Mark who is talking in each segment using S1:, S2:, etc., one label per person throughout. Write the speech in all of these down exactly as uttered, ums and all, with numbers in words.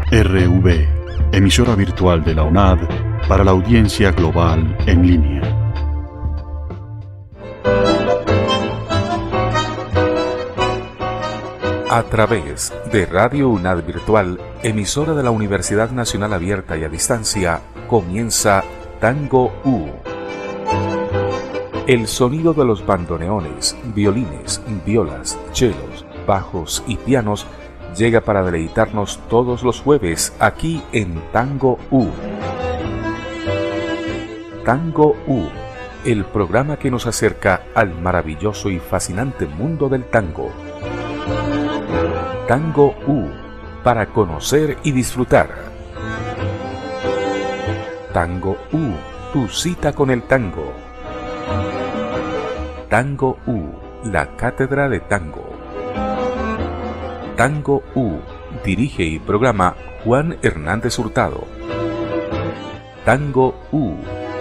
S1: R V, emisora virtual de la U N A D para la audiencia global en línea.
S2: A través de Radio U N A D Virtual, emisora de la Universidad Nacional Abierta y a Distancia, comienza Tango U. El sonido de los bandoneones, violines, violas, chelos, bajos y pianos llega para deleitarnos todos los jueves aquí en Tango U. Tango U, el programa que nos acerca al maravilloso y fascinante mundo del tango. Tango U, para conocer y disfrutar. Tango U, tu cita con el tango. Tango U, la cátedra de tango. Tango U, dirige y programa Juan Hernández Hurtado. Tango U.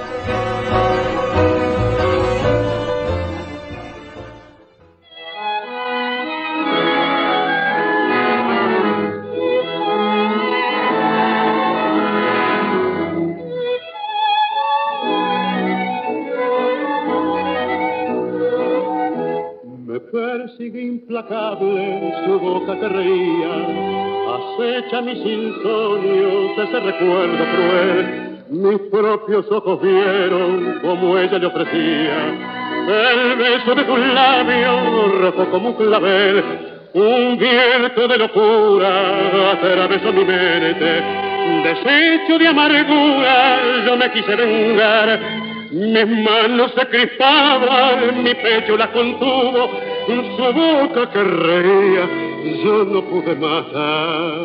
S3: Sigue implacable su boca que reía, acecha mis insomnios ese recuerdo cruel. Mis propios ojos vieron como ella le ofrecía el beso de tus labios, rojo como un clavel. Un viento de locura atravesó mi mente, desecho de amargura, yo me quise vengar. Mis manos se crispaban, mi pecho la contuvo, su boca que reía, yo no pude matar.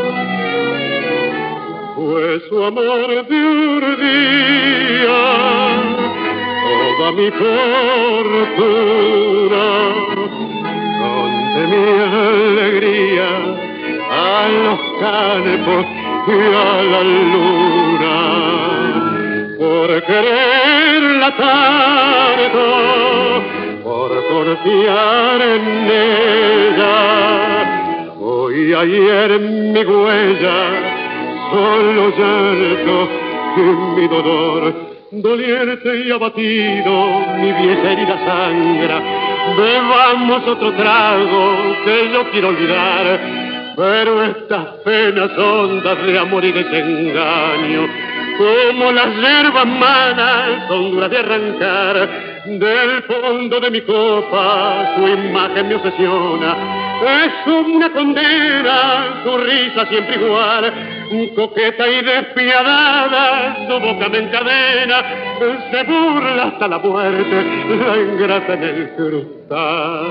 S3: Fue su amor de un día, toda mi fortuna, conté mi alegría a los campos y a la luna. Por quererla tanto, por confiar en ella, hoy ayer mi huella, solo llanto y mi dolor, doliente y abatido, mi vieja herida sangra. Bebamos otro trago que yo quiero olvidar, pero estas penas hondas de amor y desengaño, como las hierbas manas son duras de arrancar. Del fondo de mi copa su imagen me obsesiona, es una condena, su risa siempre igual, coqueta y despiadada, su boca me encadena, se burla hasta la muerte, la ingrata en el cristal.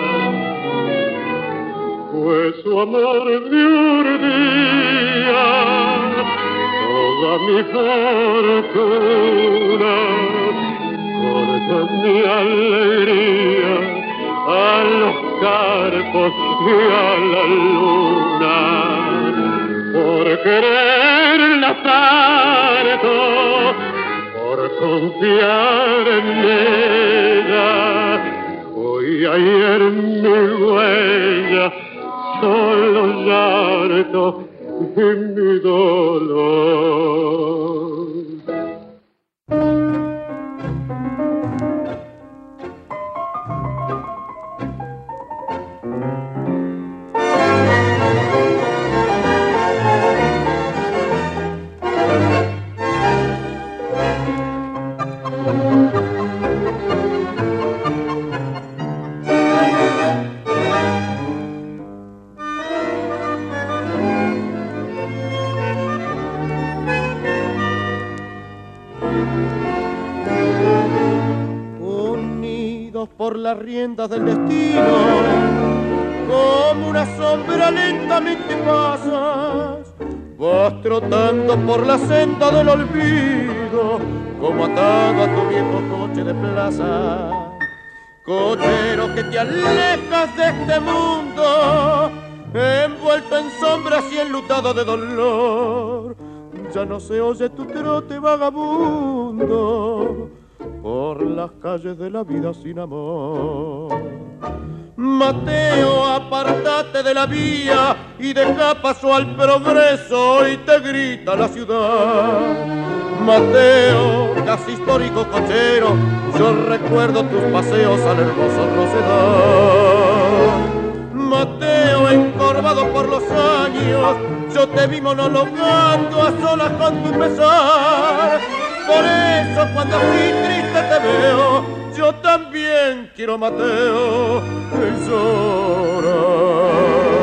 S3: Fue su amor de un día, toda mi fortuna, corta mi alegría a los carpos y a la luna. Por quererla tanto, por confiar en ella, hoy ayer mi huella, solo llanto y mi dolor.
S4: Por las riendas del destino, como una sombra lentamente pasas, vas trotando por la senda del olvido, como atado a tu viejo coche de plaza. Cochero que te alejas de este mundo, envuelto en sombras y enlutado de dolor, ya no se oye tu trote vagabundo por las calles de la vida sin amor. Mateo, apártate de la vía y deja paso al progreso y te grita la ciudad. Mateo, casi histórico cochero, yo recuerdo tus paseos al hermoso Rosedal. Mateo, encorvado por los años, yo te vi monologando a solas con tu pesar. Por eso cuando así triste te veo, yo también quiero, Mateo, llorar.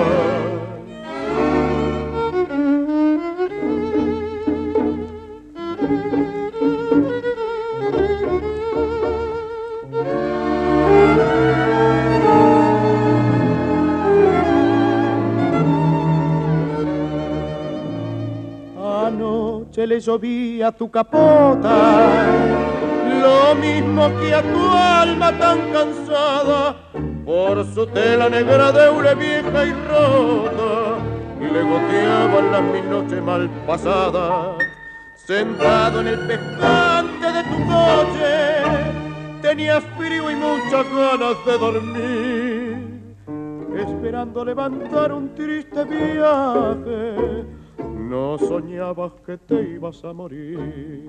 S4: Anoche le llovía tu capota, lo mismo que a tu alma tan cansada, por su tela negra de hule vieja y rota, le goteaban las mil noches mal pasadas. Sentado en el pescante de tu coche, tenías frío y muchas ganas de dormir, esperando levantar un triste viaje. No soñabas que te ibas a morir.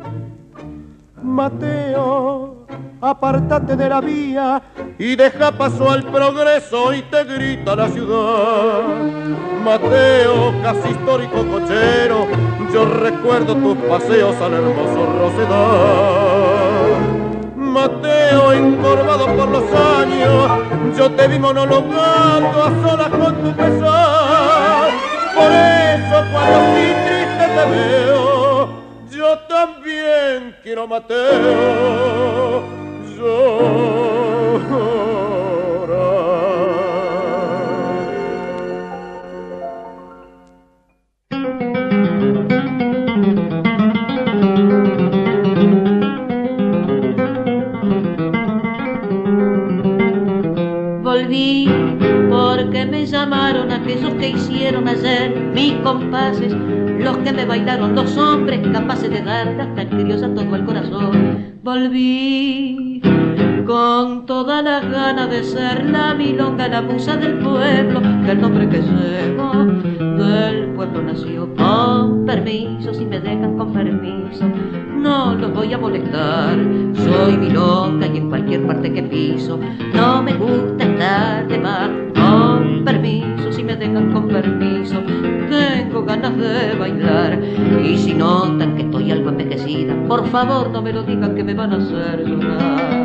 S4: Mateo, apártate de la vía y deja paso al progreso y te grita la ciudad. Mateo, casi histórico cochero, yo recuerdo tus paseos al hermoso Rosedal. Mateo, encorvado por los años, yo te vi monologando a solas con tu pesar. Por eso cuando así triste te veo, yo también quiero, Mateo, llorar.
S5: Volví porque me llamaron aquellos que hicieron ayer mis compases, los que me bailaron, los hombres capaces de darle hasta en criolla todo el corazón. Volví con todas las ganas de ser la milonga, la musa del pueblo, que el nombre que llevo del pueblo nació. Con permiso, si me dejan con permiso, no los voy a molestar. Soy milonga y en cualquier parte que piso, no me gusta estar de más. Con permiso, si me dejan con permiso, tengo ganas de bailar. Y si notan que estoy algo envejecida, por favor no me lo digan que me van a hacer llorar.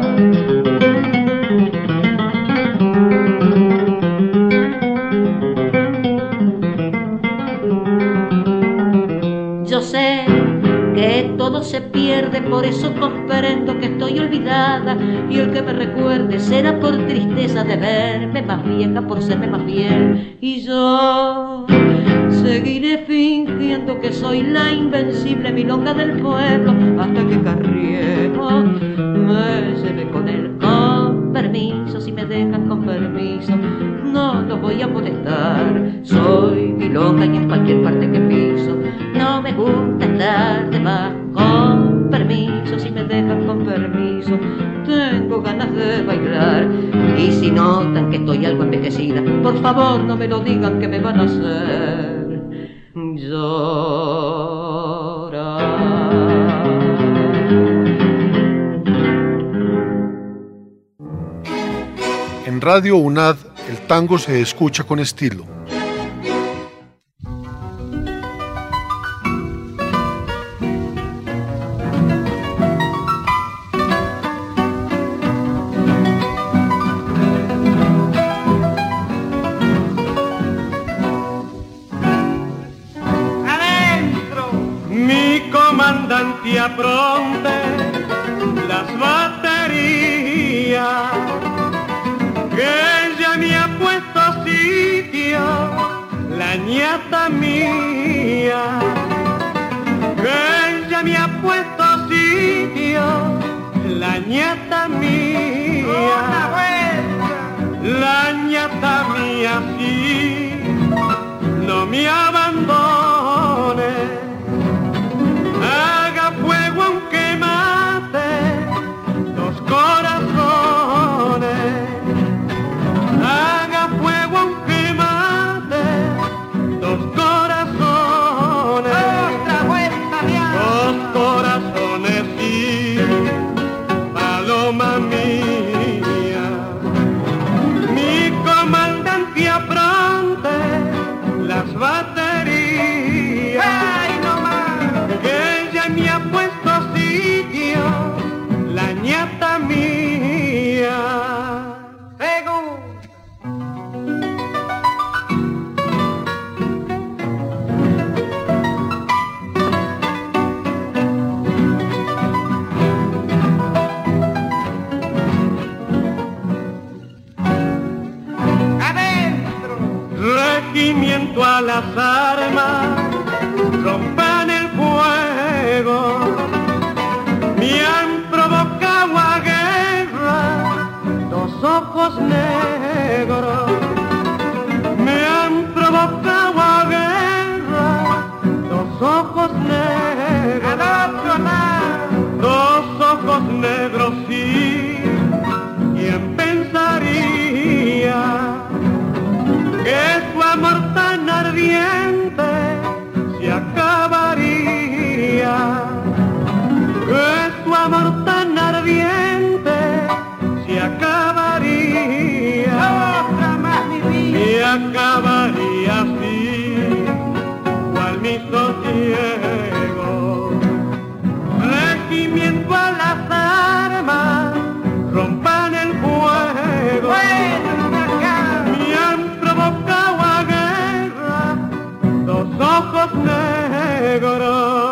S5: Yo sé que todo se pierde, por eso comprendo que estoy olvidada, y el que me recuerde será por tristeza de verme más vieja, por serme más fiel. Y yo seguiré fingiendo que soy la invencible milonga del pueblo, hasta que Carriego me lleve con él. Con permiso, si me dejan con permiso, no los voy a molestar. Soy milonga y en cualquier parte que piso, no me gusta estar de más. Con permiso, si me dejan con permiso, tengo ganas de bailar. Y si notan que estoy algo envejecida, por favor no me lo digan que me van a hacer llorar.
S6: En Radio UNAD, el tango se escucha con estilo.
S3: Y apronte las baterías, que ella me ha puesto sitio, la ñata mía, que ella me ha puesto sitio, la ñata mía, la ñata mía, sí, no me abandone. Haga fuego aunque mate los corazones. regimiento a las armas, rompan el fuego. Me han provocado a guerra dos ojos negros. Me han provocado a guerra dos ojos negros. Dos ojos negros, sí. ¿Quién pensaría que su amor tan ardiente se acabaría? Que su amor tan ardiente se acabaría. Otra más mi vida. Se acabaría así, cual mi sosiego. Regimiento a las armas, rompan el fuego. Me han provocado a guerra dos ojos negros.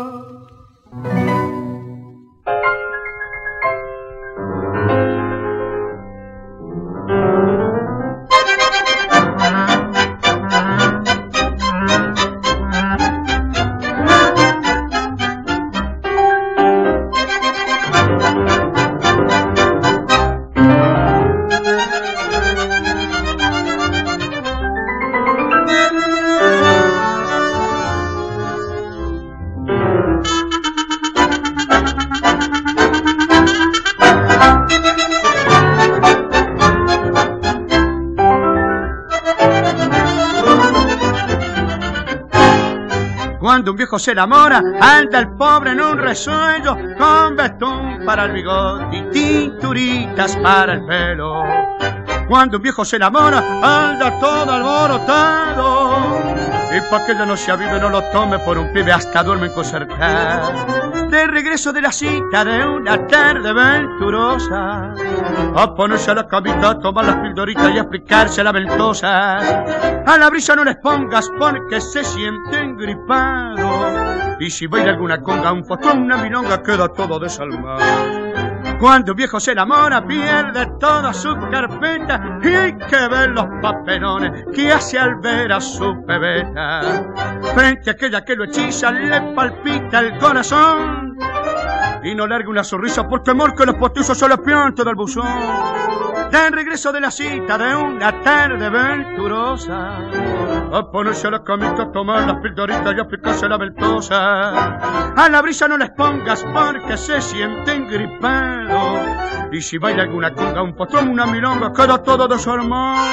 S7: Cuando un viejo se enamora, anda el pobre en un resuello, con betún para el bigote y tinturitas para el pelo. Cuando un viejo se enamora, anda todo alborotado, y pa' que ella no se avive, no lo tome por un pibe, hasta duerme encocercado. De regreso de la cita de una tarde venturosa, a ponerse a la camita, a tomar las pildoritas y a aplicarse la ventosa. A la brisa no les pongas porque se sienten gripados, y si baila alguna conga, un fotón, una milonga, queda todo desalmado. Cuando un viejo se enamora, pierde toda su carpeta, y hay que ver los papelones que hace al ver a su pebeta. Frente a aquella que lo hechiza, le palpita el corazón, y no larga una sonrisa por temor que los postizos se le pianten del buzón. De regreso de la cita de una tarde venturosa, a ponerse a la camita, a tomar las pildoritas y a aplicarse la ventosa. A la brisa no les pongas porque se sienten gripados, y si baila alguna conga, un potrón, una milonga, queda todo desarmado.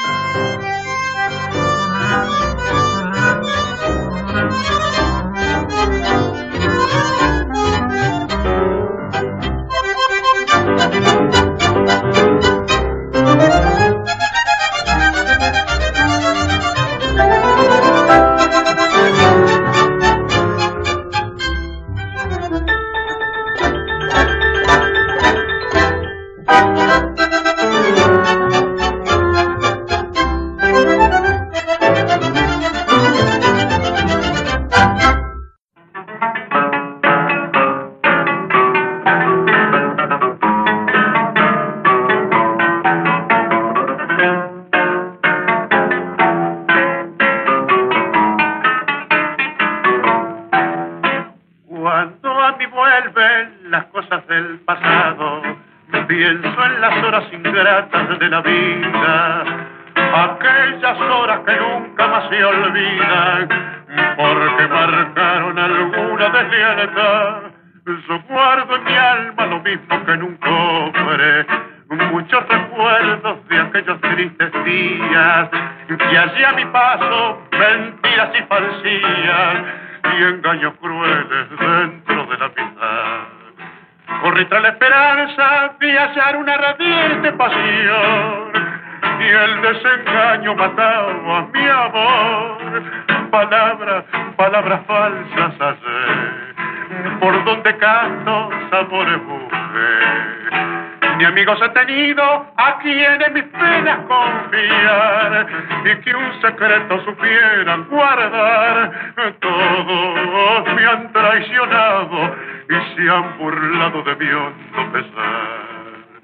S3: De la vida, aquellas horas que nunca más se olvidan, porque marcaron alguna deslealtad. Yo guardo en mi alma lo mismo que en un cofre, muchos recuerdos de aquellos tristes días, que allí a mi paso mentiras y falsías y engaños crueles dentro de la amistad. Corrí tras la esperanza de hallar una radiante pasión, y el desengaño mataba a mi amor. Palabras, palabras falsas hallé, por donde canto amores busqué. Ni amigos he tenido a quien en mis penas confiar, y que un secreto supieran guardar. Todos me han traicionado y se han burlado de mi hondo pesar.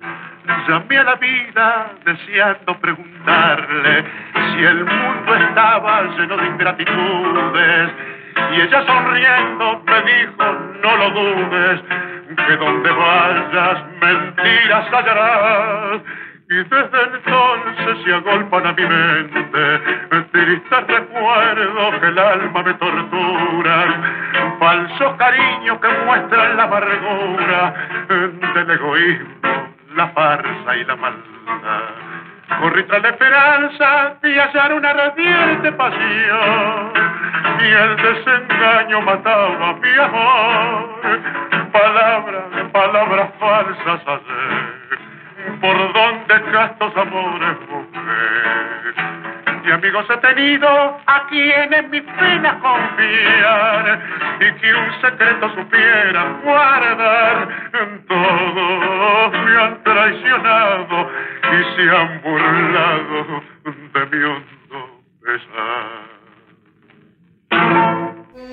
S3: Llamé a la vida deseando preguntarle si el mundo estaba lleno de ingratitudes, y ella sonriendo me dijo: no lo dudes, que donde vayas mentiras hallarás. Y desde entonces se agolpan a mi mente tristes recuerdos que el alma me torturan, falsos cariños que muestran la amargura del egoísmo, la farsa y la maldad. Corrí tras la esperanza de hallar una radiante pasión, y el desengaño mataba mi amor. Palabras, palabras falsas hallé, por donde castos amores busqué. Y amigos he tenido a quienes mis penas confían, y que un secreto supieran guardar. Todos me han traicionado y se han burlado de mi hondo pesar.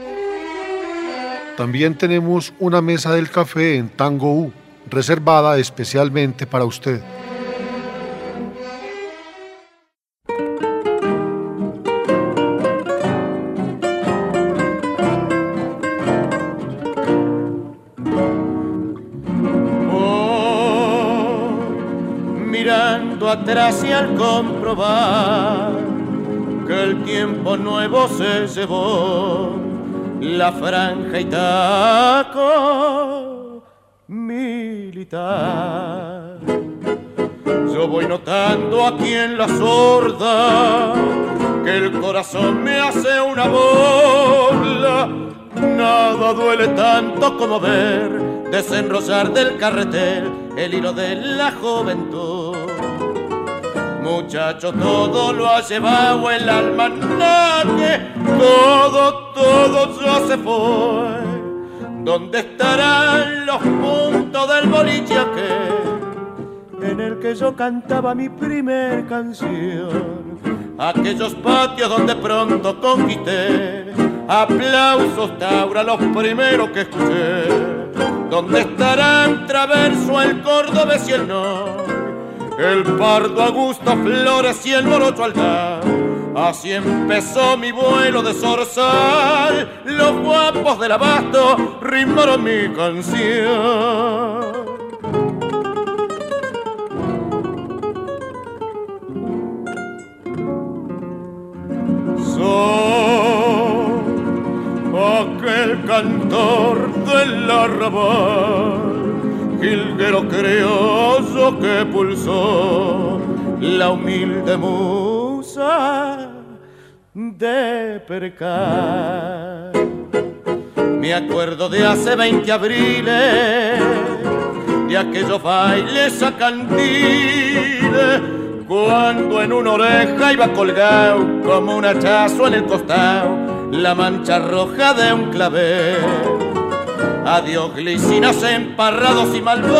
S6: También tenemos una mesa del café en Tango U, reservada especialmente para usted.
S4: Oh, mirando atrás y al comprobar que el tiempo nuevo se llevó la franja y taco militar, yo voy notando aquí en la sorda que el corazón me hace una bola. Nada duele tanto como ver desenrollar del carretel el hilo de la juventud. Muchacho, todo lo ha llevado el almanaque, todo, todo ya se fue. ¿Dónde estarán los puntos del boliche aquel en el que yo cantaba mi primer canción? Aquellos patios donde pronto conquisté aplausos, Taura, los primeros que escuché. ¿Dónde estarán Traverso, el cordobés y el no? El pardo Augusto Flores y el morocho Aldán. Así empezó mi vuelo de zorzal. Los guapos del abasto rimaron mi canción. Soy aquel cantor del arrabal, jilguero criollo que pulsó la humilde musa de Percal. Me acuerdo de hace veinte abriles, de aquellos bailes a cantiles, cuando en una oreja iba colgado como un hachazo en el costado la mancha roja de un clavel. Adiós glicinas emparrados y malbones,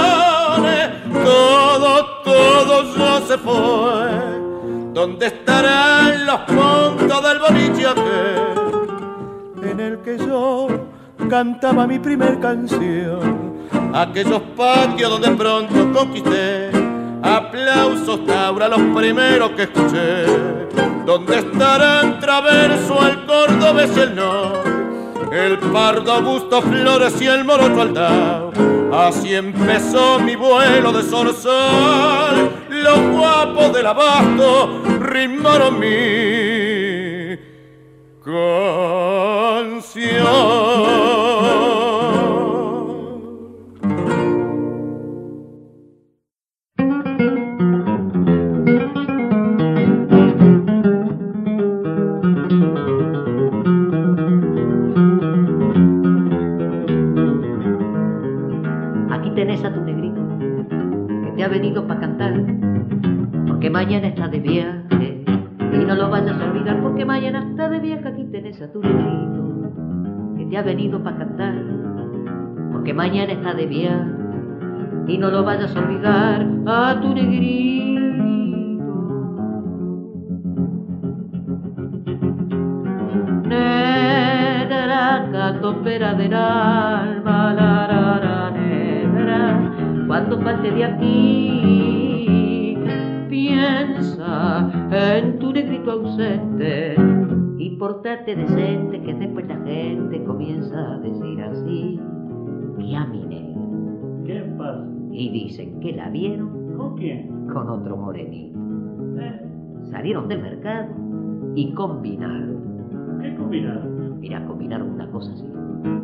S4: todo, todo ya se fue. ¿Dónde estarán los puntos del boliche aquel en el que yo cantaba mi primer canción? Aquellos patios donde pronto conquisté aplausos, Taura, los primeros que escuché. ¿Dónde estarán Traverso, el cordobés y el no? El pardo Augusto Flores y el morocho Aldao. Así empezó mi vuelo de zorzal. Los guapos del abasto rimaron mi canción.
S5: Tenés a tu negrito que te ha venido para cantar, porque mañana está de viaje y no lo vayas a olvidar, porque mañana está de viaje. Aquí tenés a tu negrito que te ha venido para cantar, porque mañana está de viaje y no lo vayas a olvidar a tu negrito. Negra catopera del alma, la, la, la, negra, cuando falte de aquí. Piensa en tu negrito ausente y portate decente, que después la gente comienza a decir así, que a mi negra.
S8: ¿Qué pasa?
S5: Y dicen que la vieron.
S8: ¿Con quién?
S5: Con otro morenito.
S8: ¿Eh?
S5: Salieron del mercado y combinaron.
S8: ¿Qué combinaron?
S5: Mira, combinaron una cosa así.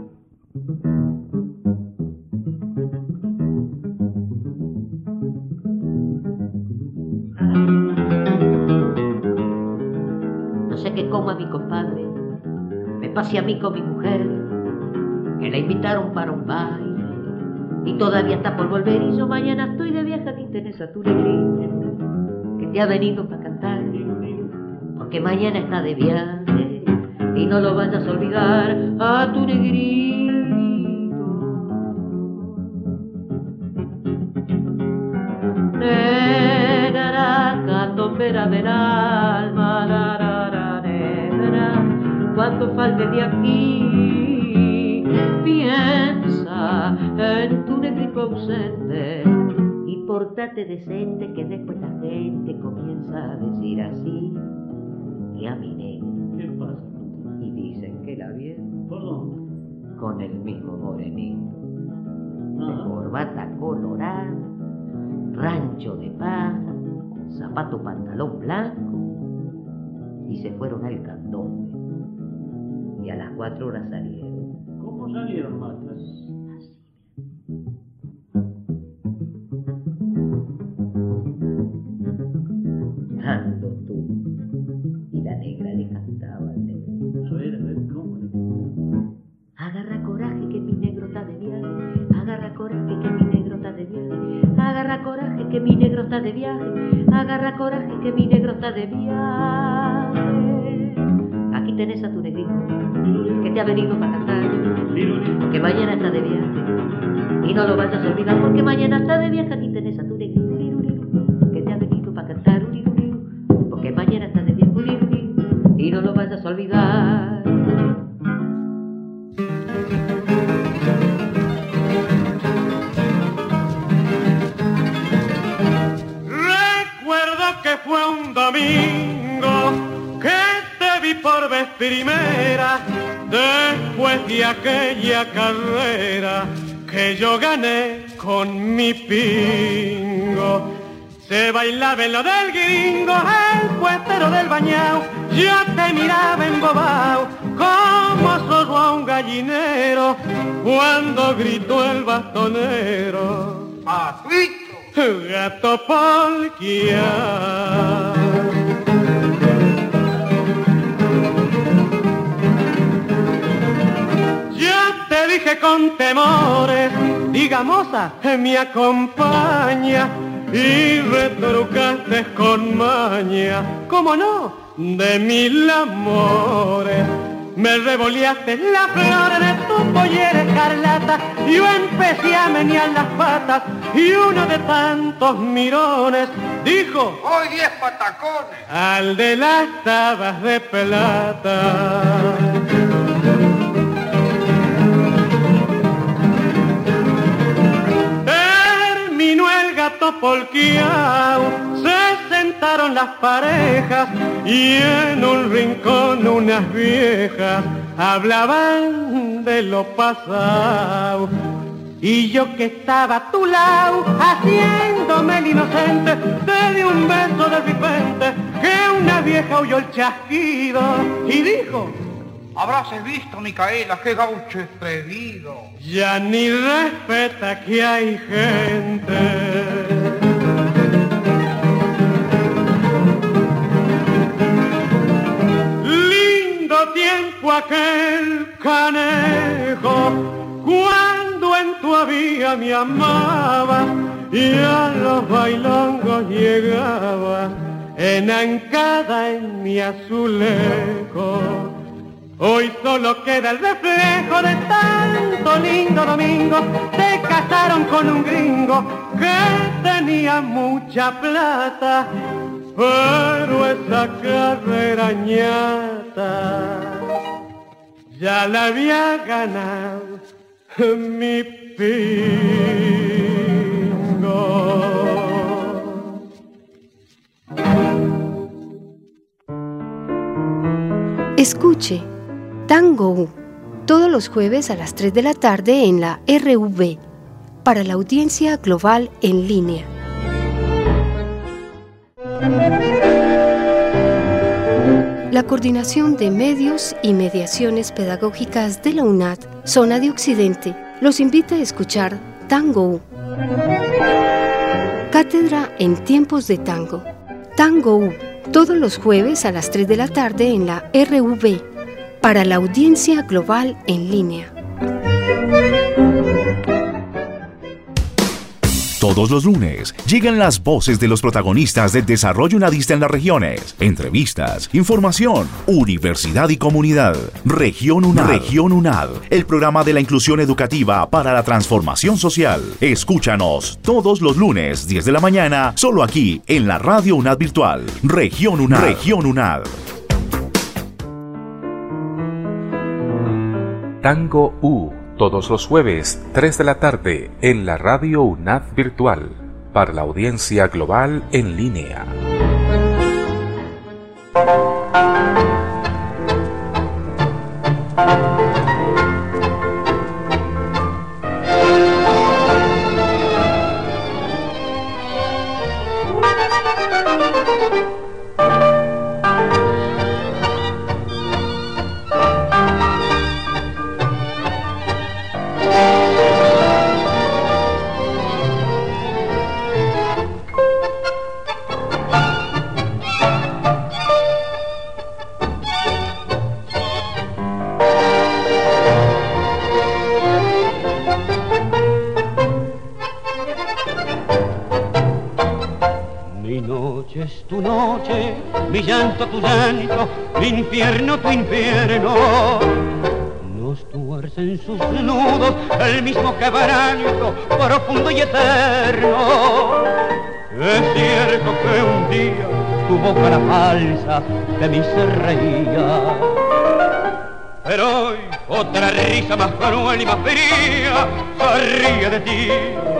S5: No sé qué coma mi compadre, me pase a mí con mi mujer, que la invitaron para un baile y todavía está por volver, y yo mañana estoy de viaje. Aquí tenés a tu negrito que te ha venido para cantar, porque mañana está de viaje y no lo vayas a olvidar a tu negrito. Negra candombera del alma, la, la, la, negra, cuando falte de aquí, piensa en tu negrito ausente y portate decente, que después la gente comienza a decir así, y a mi negra.
S8: ¿Qué pasa?
S5: Y dicen que la vieron.
S8: ¿Por dónde?
S5: Con el mismo morenito, de
S8: Ajá.
S5: corbata colorada, rancho de paja, zapato pantalón blanco, y se fueron al candombe. Y a las cuatro horas salieron.
S8: ¿Cómo salieron, matas?
S5: Ando tú. Y la negra le cantaba al negro.
S8: A ver, a ver, ¿cómo le...
S5: Agarra coraje que mi negro está de viaje, agarra coraje que mi negro está de viaje, agarra coraje que mi negro está de viaje, agarra coraje que mi negro está de viaje. Aquí tenés a tu negrito que te ha venido para cantar, porque mañana está de viaje y no lo vayas a olvidar, porque mañana está de viaje. Aquí tenés a tu negrito que te ha venido para cantar, porque mañana está de viaje y no lo vayas a olvidar.
S4: Recuerdo que fue un domingo que te vi por vez primera, después de aquella carrera que yo gané con mi pingo. Se bailaba en lo del gringo, el puestero del bañao, yo te miraba embobao, como zorro a un gallinero, cuando gritó el bastonero. ¡Patuito! Gato polquia. Ya te dije con temores, diga moza, me acompaña, y retrucaste con maña, ¿cómo no?, de mil amores. Me revoleaste las flores de tu pollera escarlata, yo empecé a menear las patas, y uno de tantos mirones dijo:
S9: hoy diez patacones
S4: al de las tabas de plata. Terminó el gato polqueao, se sentaron las parejas y en un rincón unas viejas hablaban de lo pasado. Y yo que estaba a tu lado, haciéndome el inocente, te di un beso de repente, que una vieja oyó el chasquido y dijo:
S9: habráse visto, Micaela, qué gaucho atrevido.
S4: Ya ni respeta que hay gente. Tiempo aquel canejo, cuando en tu vía me amaba y a los bailongos llegaba enancada en mi azulejo. Hoy solo queda el reflejo de tanto lindo domingo. Te casaron con un gringo que tenía mucha plata, pero esa carrera ñata ya la había ganado mi pingo.
S10: Escuche Tango U todos los jueves a las tres de la tarde en la R V para la audiencia global en línea. La Coordinación de Medios y Mediaciones Pedagógicas de la UNAD, Zona de Occidente, los invita a escuchar Tango U. Cátedra en tiempos de tango. Tango U, todos los jueves a las tres de la tarde en la R V, para la audiencia global en línea.
S11: Todos los lunes llegan las voces de los protagonistas del desarrollo unadista en las regiones. Entrevistas, información, universidad y comunidad. Región UNAD. Región UNAD, el programa de la inclusión educativa para la transformación social. Escúchanos todos los lunes, diez de la mañana, solo aquí en la Radio UNAD Virtual. Región UNAD. Región UNAD.
S2: Tango U, todos los jueves, tres de la tarde, en la Radio UNAD Virtual, para la audiencia global en línea.
S4: Mi llanto, tu llanto, mi infierno, tu infierno. Nos tuercen sus nudos el mismo quebranto, profundo y eterno. Es cierto que un día tu boca la falsa de mí se reía, pero hoy otra risa más cruel y más fría se ríe de ti.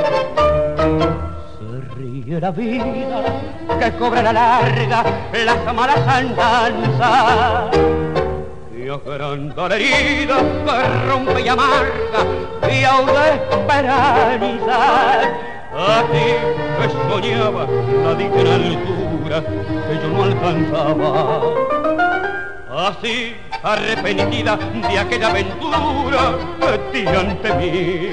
S4: La vida que cobra la larga las malas andanzas y agranda la herida que rompe y amarga y aúda esperanza. A ti que soñaba la dicha en altura que yo no alcanzaba, así arrepentida de aquella aventura que di ante mí.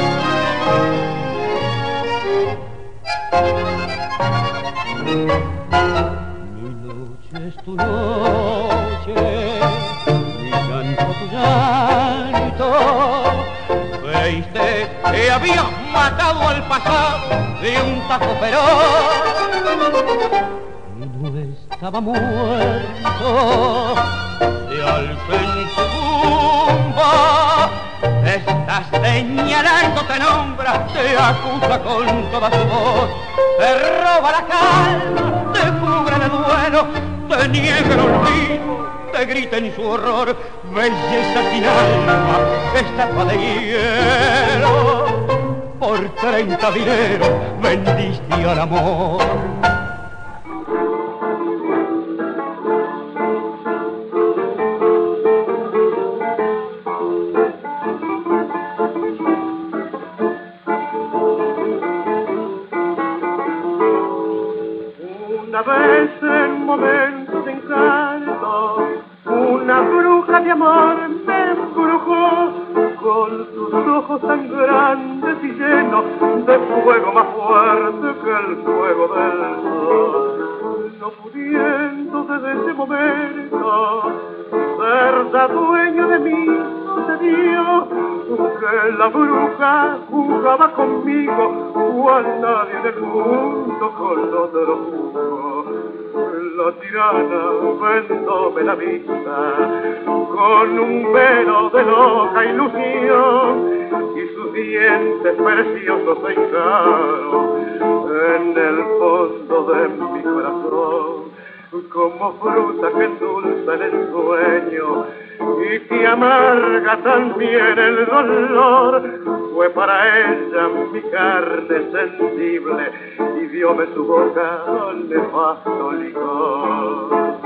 S4: Mi noche es tu noche, mi llanto tu llanto. Creíste que habías matado al pasado de un tajo feroz y no estaba muerto. Se alza en su tumba, te estás señalando, te nombra, te acusa con toda su voz, te roba la calma, te cubre de duelo, te niega el olvido, te grita en su horror, belleza sin alma, estatua de hielo. Por treinta dineros vendiste al amor.
S3: Una vez en momentos de encanto, una bruja de amor me embrujó con sus ojos tan grandes y llenos de fuego más fuerte que el fuego del sol. No pudiendo desde ese momento ser la dueña de mí, sucedió que la bruja jugaba conmigo cual nadie del mundo con otro jugó. La tirana vendóme la vista con un velo de loca ilusión y sus dientes preciosos se hincaron en el fondo de mi corazón como fruta que endulza en el sueño y y se amarga también el dolor. Fue para ella mi carne sensible y dióme su boca nefasto licor.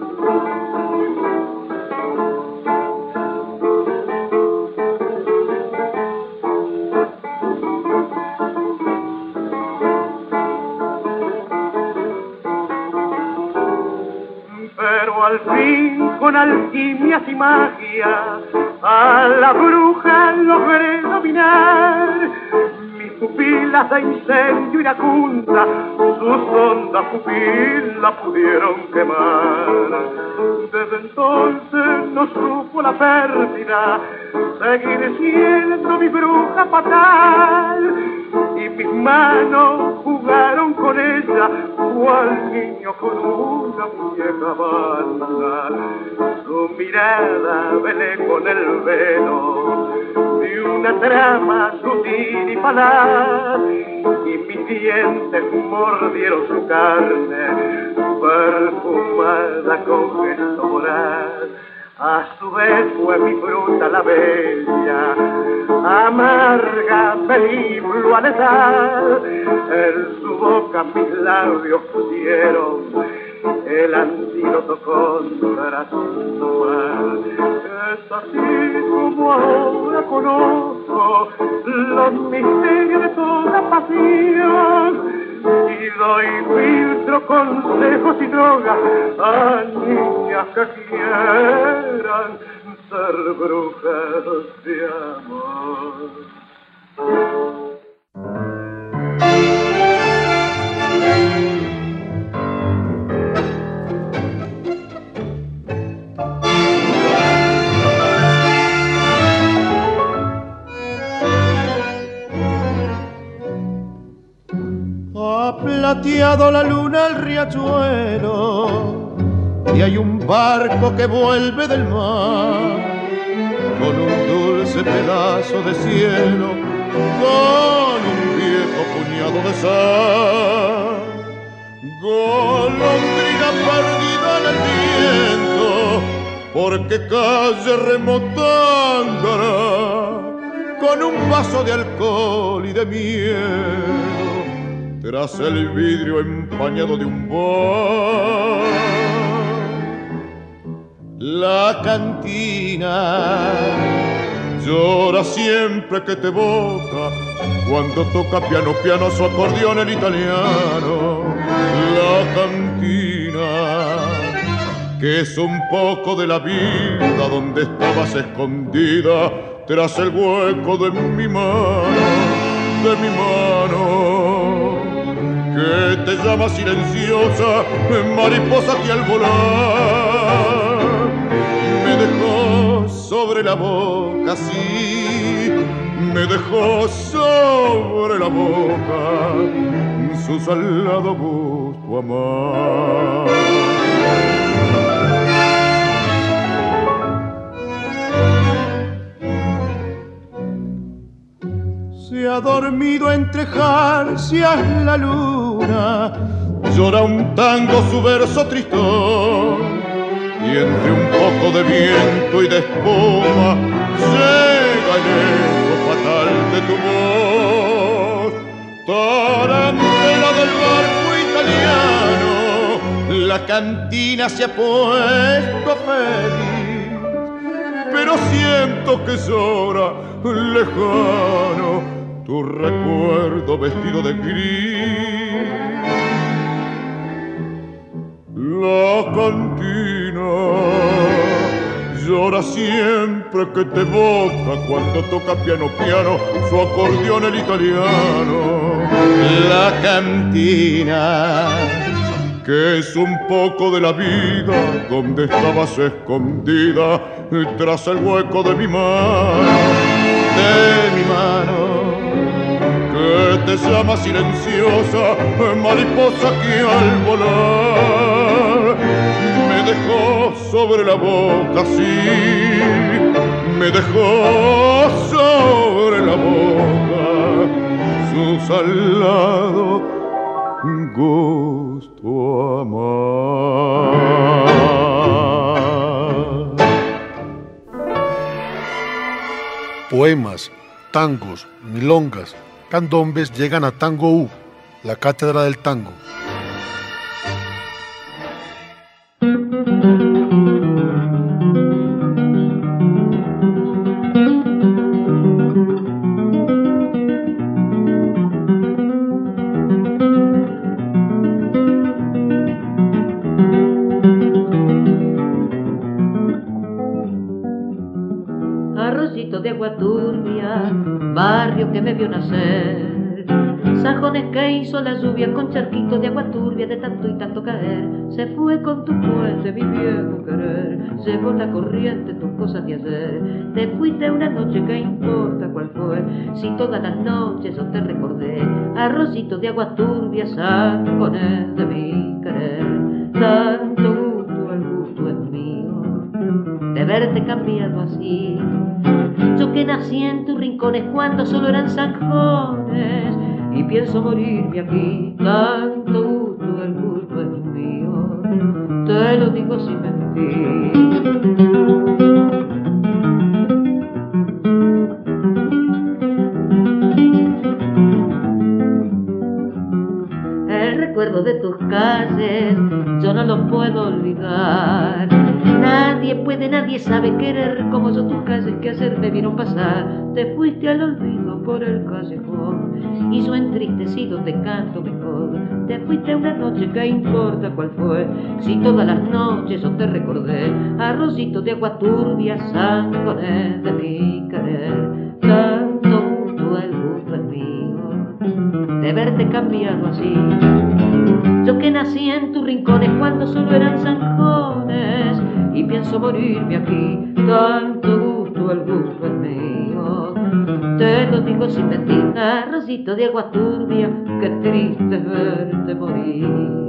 S3: Pero al fin con alquimias y magia a la bruja logré dominar. Mis pupilas de incendio iracunda sus hondas pupilas pudieron quemar. Desde entonces no supo la pérdida seguir siendo mi bruja fatal, y mis manos jugaron con ella cual niño con una muñeca banda. Su mirada velé con el velo de una trama sutil y falaz, y mis dientes mordieron su carne perfumada con gesto voraz. A su vez fue mi fruta la bella, amarga, peligro, letal. En su boca mis labios pusieron el antídoto contra su mal. Es así como ahora conozco los misterios de toda pasión, y doy filtro, consejos y drogas a niñas que quieran ser brujas de amor.
S4: Ha plateado la luna el riachuelo y hay un barco que vuelve del mar con un dulce pedazo de cielo, con un viejo puñado de sal. Golondrina perdida en el viento, porque calle remota andará con un vaso de alcohol y de miedo tras el vidrio empañado de un bar. La cantina llora siempre que te evoca cuando toca piano piano su acordeón el italiano. La cantina, que es un poco de la vida donde estabas escondida tras el hueco de mi mano, de mi mano, que te llama silenciosa, mariposa que al volar me dejó sobre la boca, sí, me dejó sobre la boca su salado gusto amar. Se ha dormido entre jarcias la luna, llora un tango su verso tristón, y entre un poco de viento y de espuma llega el eco fatal de tu voz. Tarantela del barco italiano, la cantina se ha puesto feliz, pero siento que llora lejano tu recuerdo vestido de gris. La cantina llora siempre que te evoca cuando toca piano piano su acordeón el italiano. La cantina, que es un poco de la vida donde estabas escondida tras el hueco de mi mano, de mi mano, que te llama silenciosa, mariposa que al volar me dejó sobre la boca, sí, me dejó sobre la boca su salado gusto amar.
S6: Poemas, tangos, milongas, candombes llegan a Tango U, la cátedra del tango.
S5: Arroyito de agua turbia, barrio que me vio nacer, sajones que hizo la lluvia con charquitos de agua turbia de tanto y tanto caer. Se fue con tu puente mi viejo querer, llevó la corriente tus cosas de ayer. Te fuiste una noche, ¿qué importa cuál fue? Si todas las noches yo te recordé. Arroyito de agua turbia, sajones de mi querer. Tanto gusto, el gusto es mío de verte cambiado así. Yo que nací en tus rincones cuando solo eran zanjones, y pienso morirme aquí. Tanto gusto, el gusto es mío, te lo digo sin mentir. El recuerdo de tus calles yo no lo puedo olvidar. Nadie puede, nadie sabe querer como yo tus calles que ayer me vieron pasar. Te fuiste al olvido por el callejón y yo entristecido te canto mejor. Te fuiste una noche, ¿qué importa cuál fue? Si todas las noches yo te recordé. Arrocito de agua turbia, sangones de mi querer. Tanto gusto, el gusto es mío de verte cambiado así. Yo que nací en tus rincones cuando solo eran zanjones, y pienso morirme aquí. Tanto gusto, el gusto es mío, te lo digo sin mentir. Arrocito de agua turbia, qué triste es verte morir.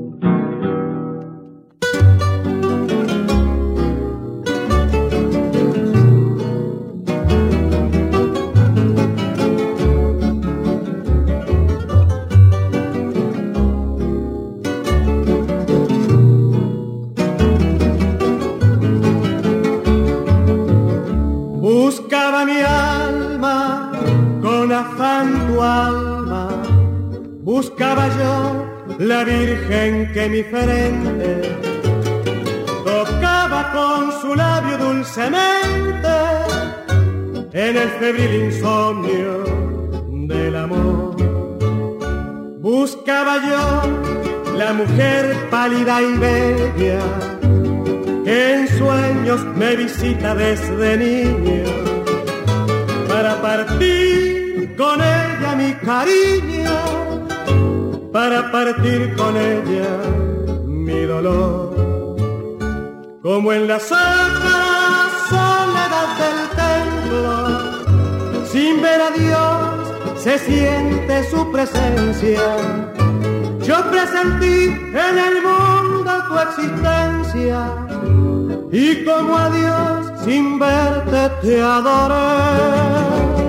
S4: Buscaba mi alma con afán tu alma, buscaba yo la virgen que mi frente tocaba con su labio dulcemente en el febril insomnio del amor. Buscaba yo la mujer pálida y bella que en sueños me visita desde niño, para partir con ella mi cariño, para partir con ella mi dolor. Como en la sacra soledad del templo, sin ver a Dios se siente su presencia. Yo presentí en el mundo tu existencia, y como a Dios sin verte te adoré.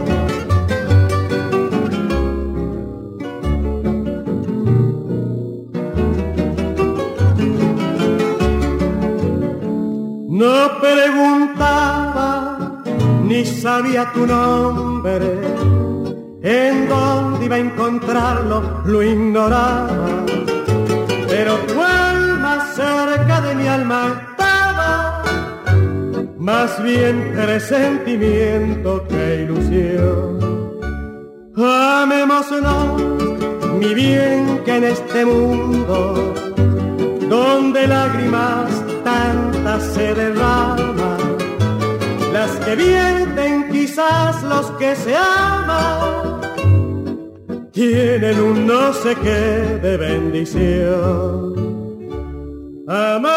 S4: No preguntaba ni sabía tu nombre, en dónde iba a encontrarlo lo ignoraba, pero tu alma cerca de mi alma estaba, más bien presentimiento que ilusión. Amémonos, mi bien, que en este mundo donde lágrimas tantas se derraman, las que vierten quizás los que se aman, tienen un no sé qué de bendición. Amar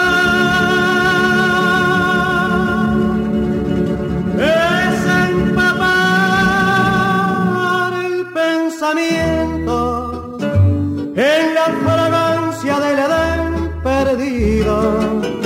S4: es empapar el pensamiento en la fragancia del Edén perdido.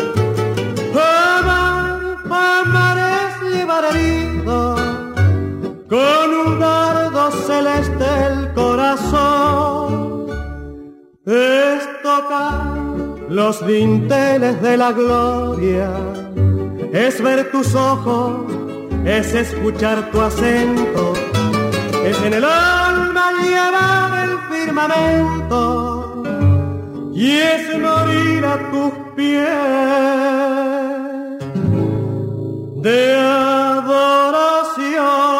S4: Amar, amar es llevar herido con un dardo celeste el corazón, es tocar los dinteles de la gloria, es ver tus ojos es escuchar tu acento, es en el alma llevar el firmamento y es morir a tus pies de adoración.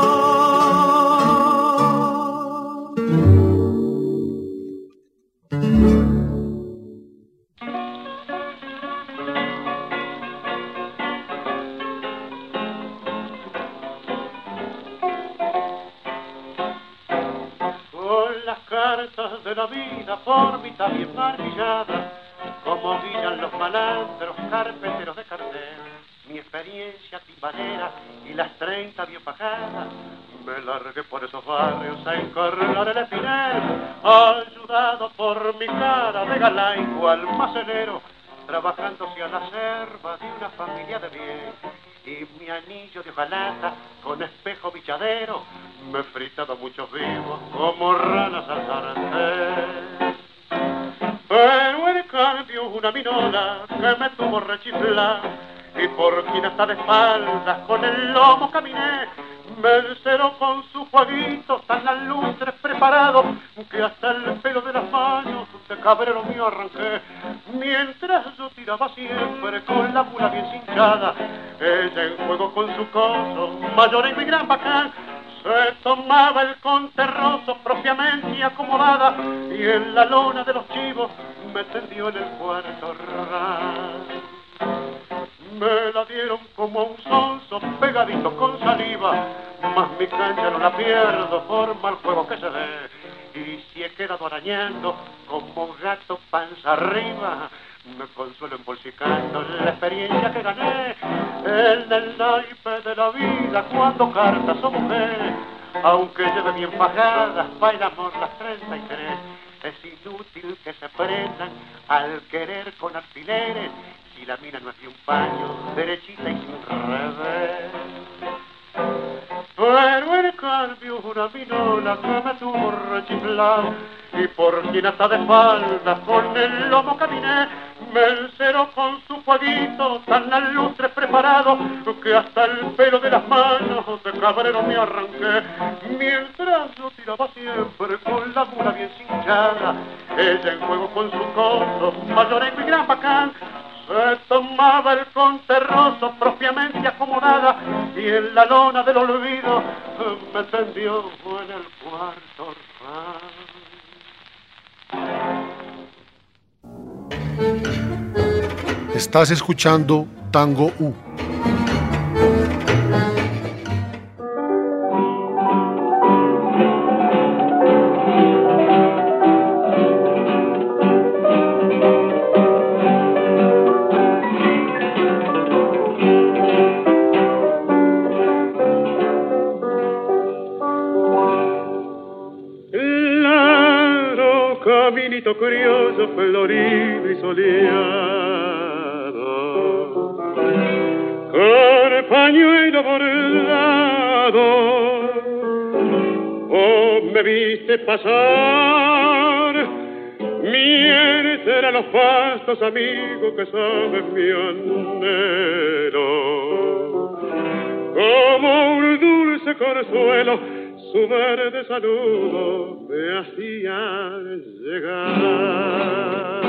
S3: De la vida por mitad bien martillada, como guían los malandros carpeteros de cartel, mi experiencia timbalera y las treinta bien pajadas, me largué por esos barrios a encorlar el espinel, ayudado por mi cara de galán cual macenero, trabajándose a la serva de una familia de bien, y mi anillo de hojalata con espejo bichadero, me he fritado muchos vivos como ranas al sartén. Pero en cambio una minola que me tuvo rechiflar, y por quien hasta de espaldas con el lomo caminé, me enceró con su jueguito tan alustre preparado, que hasta el pelo de las manos de cabrero mío arranqué, mientras yo tiraba siempre con la mula bien cinchada, ella en juego con su coso, mayor y mi gran bacán, se tomaba el conterroso propiamente acomodada, y en la lona de los chivos me tendió en el cuarto ras. Me la dieron como un sonso pegadito con saliva, mas mi cancha no la pierdo por mal juego que se dé, y si he quedado arañando como un gato panza arriba, me consuelo embolsicando la experiencia que gané en el naipe de la vida cuando cartas o mujer, aunque lleve bien pagadas pa' el amor las treinta y tres, es inútil que se prendan al querer con alfileres, si la mina no es de un paño, derechita y sin revés. Pero en cambio una minola que me tuvo rechiflado, y por quien hasta de espaldas con el lomo caminé, me enceró con su jueguito tan alustre preparado, que hasta el pelo de las manos de cabrero me arranqué, mientras yo tiraba siempre con la mula bien cinchada, ella en juego con su coso, mayor y mi gran bacán, se tomaba el conterroso propiamente acomodada, y en la lona del olvido me tendió en el cuarto ras.
S6: Estás escuchando Tango U.
S3: Caminito curioso, florido y soleado, con pañuelo bordado, oh, me viste pasar, mientras eran los pastos amigos que saben mi anhelo, como un dulce consuelo, su verde saludo me hacía llegar.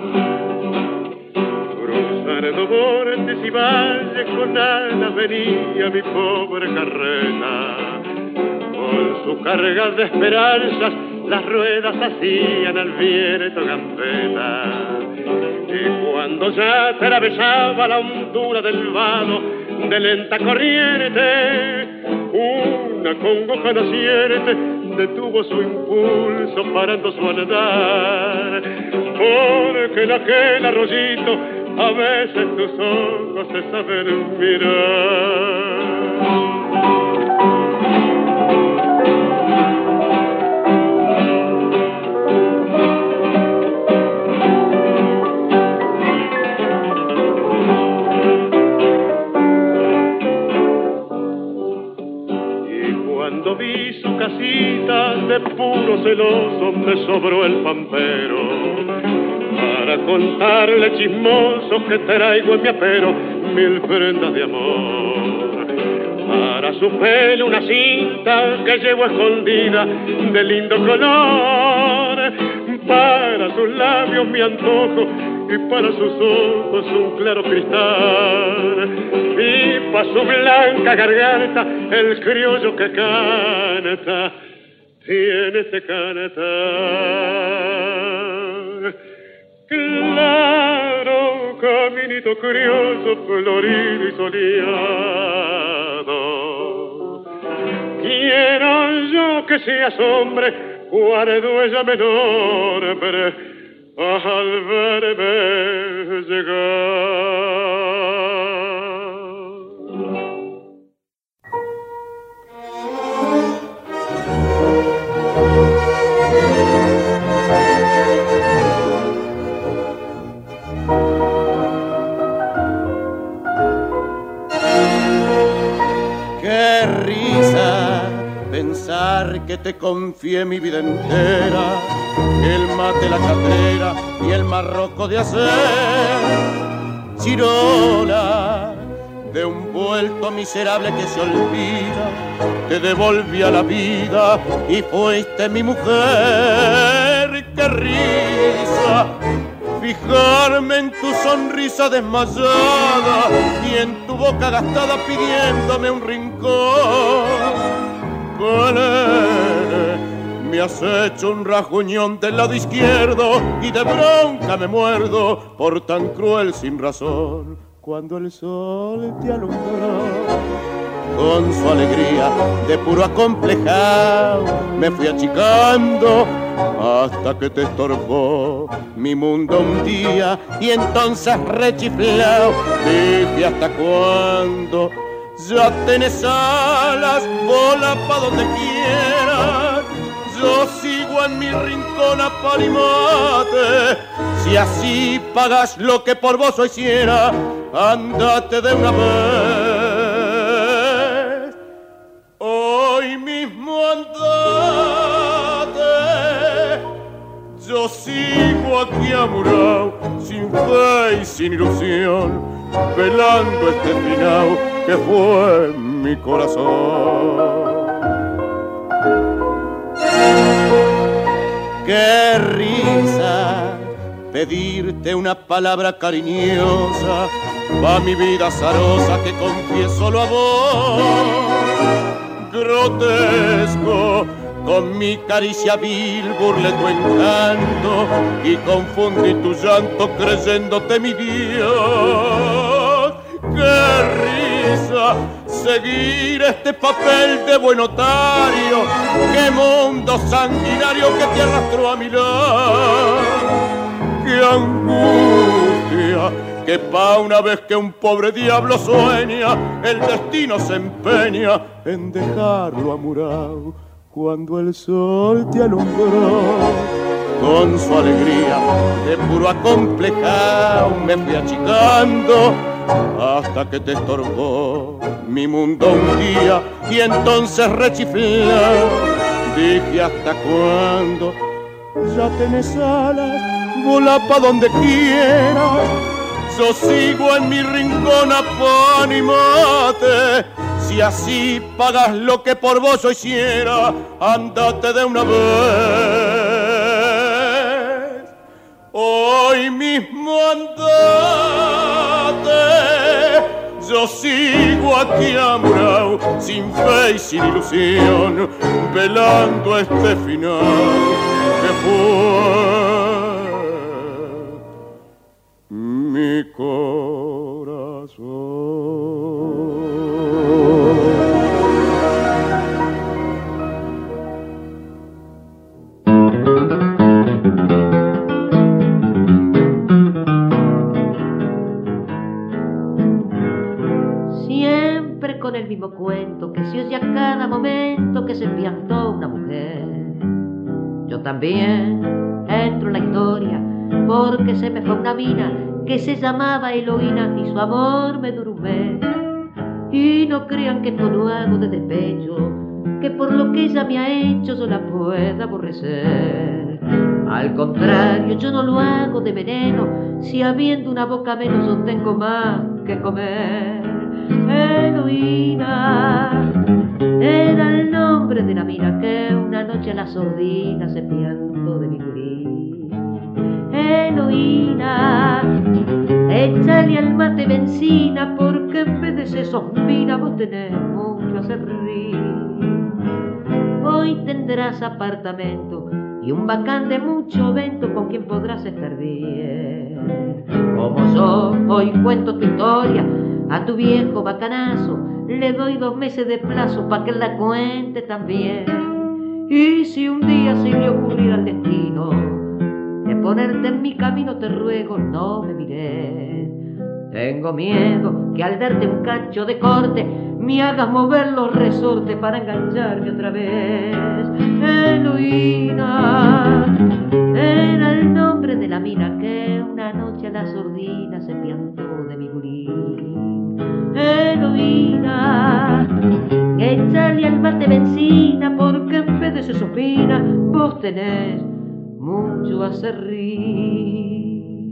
S3: Cruzando montes y valles con alas venía mi pobre carreta, con su carga de esperanzas las ruedas hacían al viento gambeta. Y cuando ya atravesaba la hondura del vado de lenta corriente, una congoja naciente detuvo su impulso parando su andar, porque en aquel arroyito a veces tus ojos se saben mirar. Cuando vi su casita de puro celoso me sobró el pampero para contarle chismoso que traigo en mi apero mil prendas de amor. Para su pelo una cinta que llevo escondida de lindo color. Para sus labios mi antojo y para sus ojos un claro cristal. Y para su blanca garganta el criollo que canta tiene este cantar. Claro, caminito criollo, florido y soleado. Quiero yo que seas hombre, guardo ella menor, pero al verme llegar.
S4: Qué risa pensar que te confié mi vida entera, el mate, la catera y el marroco de hacer. Chirola de un vuelto miserable que se olvida, te devolví a la vida y fuiste mi mujer. Qué risa fijarme en tu sonrisa desmayada y en tu boca gastada pidiéndome un rincón. Colere, me has hecho un rasguñón del lado izquierdo y de bronca me muerdo por tan cruel sin razón. Cuando el sol te alumbró con su alegría de puro acomplejado, me fui achicando hasta que te estorbó mi mundo un día y entonces rechiflao dije: ¿hasta cuándo? Ya tenés alas, vola pa' donde quieras, yo sigo en mi rincón a parimate. Si así pagas lo que por vos hiciera, andate de una vez. Hoy mismo andate, yo sigo aquí amurao, sin fe y sin ilusión, velando este final que fue mi corazón. Qué risa pedirte una palabra cariñosa pa' mi vida azarosa que confíe solo a vos. Grotesco, con mi caricia vil burlé tu encanto y confundí tu llanto creyéndote mi Dios. ¡Qué risa seguir este papel de buen notario! ¡Qué mundo sanguinario que te arrastró a mi lado! ¡Qué angustia! Que pa' una vez que un pobre diablo sueña, el destino se empeña en dejarlo amurado. Cuando el sol te alumbró con su alegría de puro acomplejado, me fui achicando hasta que te estorbó mi mundo un día y entonces rechiflado dije: ¿hasta cuándo? Ya tenés alas, volá pa' donde quieras, yo sigo en mi rincón a pan y mate. Si así pagas lo que por vos yo hiciera, andate de una vez. Hoy mismo andate, yo sigo aquí amurao, sin fe y sin ilusión, velando este final que fue mi corazón.
S5: Siempre con el mismo cuento que se oye a cada momento que se piantó una mujer. Yo también entro en la historia porque se me fue una mina que se llamaba Eloína y su amor me duró un mes. Y no crean que esto lo hago de despecho, que por lo que ella me ha hecho yo la pueda aborrecer. Al contrario, yo no lo hago de veneno, si habiendo una boca menos yo tengo más que comer. Eloína era el nombre de la mina que una noche a la sordina se piantó de mi gurí. Eloína, échale al mate benzina, porque en vez de sesos mina vos tenés mucho a hacer reír. Hoy tendrás apartamento y un bacán de mucho vento con quien podrás estar bien. Como yo hoy cuento tu historia a tu viejo bacanazo, le doy dos meses de plazo pa' que la cuente también. Y si un día se le ocurriera al destino de ponerte en mi camino, te ruego no me mires. Tengo miedo que al darte un cacho de corte me hagas mover los resortes para engancharme otra vez. Eloína era el nombre de la mina que una noche a la sordina se piantó de mi gurí. Eloína, échale al mate benzina, porque en vez de sesos fina vos tenés mucho a hacer reír.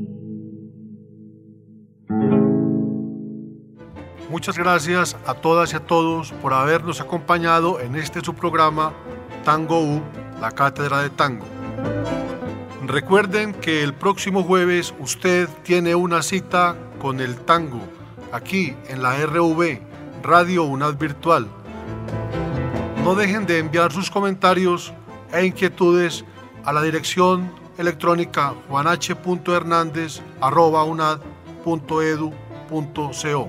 S6: Muchas gracias a todas y a todos por habernos acompañado en este su programa Tango U, la Cátedra de Tango. Recuerden que el próximo jueves usted tiene una cita con el tango aquí en la R V, Radio UNAD Virtual. No dejen de enviar sus comentarios e inquietudes a la dirección electrónica juanh punto hernandez arroba unad punto edu punto co.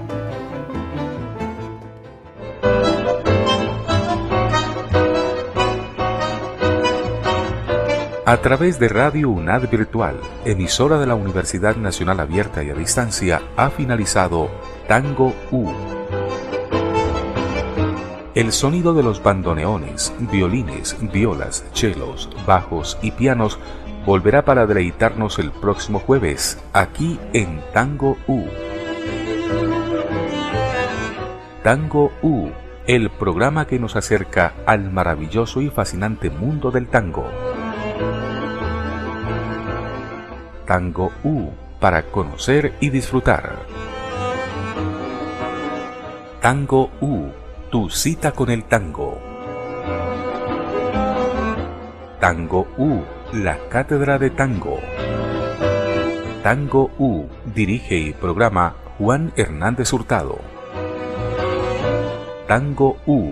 S2: A través de Radio UNAD Virtual, emisora de la Universidad Nacional Abierta y a Distancia, ha finalizado Tango U. El sonido de los bandoneones, violines, violas, chelos, bajos y pianos volverá para deleitarnos el próximo jueves, aquí en Tango U. Tango U, el programa que nos acerca al maravilloso y fascinante mundo del tango. Tango U, para conocer y disfrutar. Tango U, tu cita con el tango. Tango U, la Cátedra de Tango. Tango U, dirige y programa Juan Hernández Hurtado. Tango U.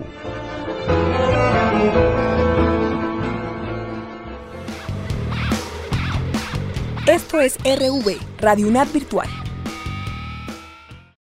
S12: Esto es R V, Radio UNAD Virtual.